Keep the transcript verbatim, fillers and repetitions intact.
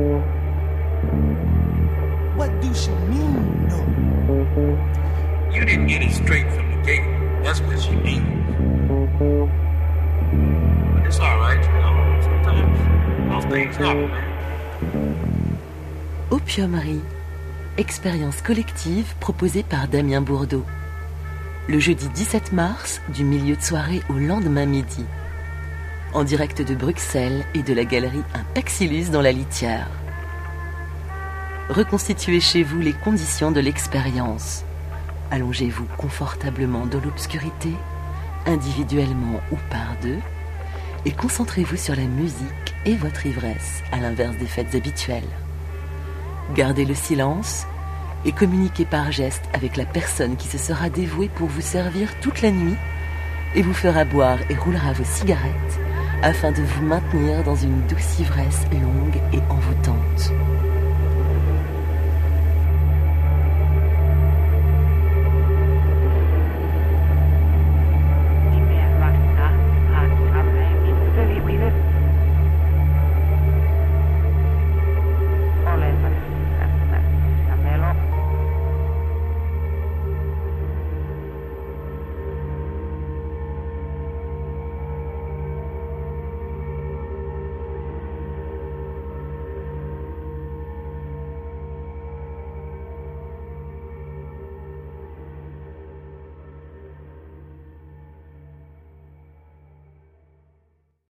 What do she mean, no? You didn't get it straight from the gate. That's what she means. But it's alright, you know. Sometimes those things happen, man. Opiumerie, expérience collective proposée par Damien Bourdeau. Le jeudi dix-sept mars, du milieu de soirée au lendemain midi. En direct de Bruxelles et de la galerie Un Paxillus dans la Litière. Reconstituez chez vous les conditions de l'expérience. Allongez-vous confortablement dans l'obscurité, individuellement ou par deux, et concentrez-vous sur la musique et votre ivresse, à l'inverse des fêtes habituelles. Gardez le silence et communiquez par geste avec la personne qui se sera dévouée pour vous servir toute la nuit et vous fera boire et roulera vos cigarettes afin de vous maintenir dans une douce ivresse longue et envoûtante.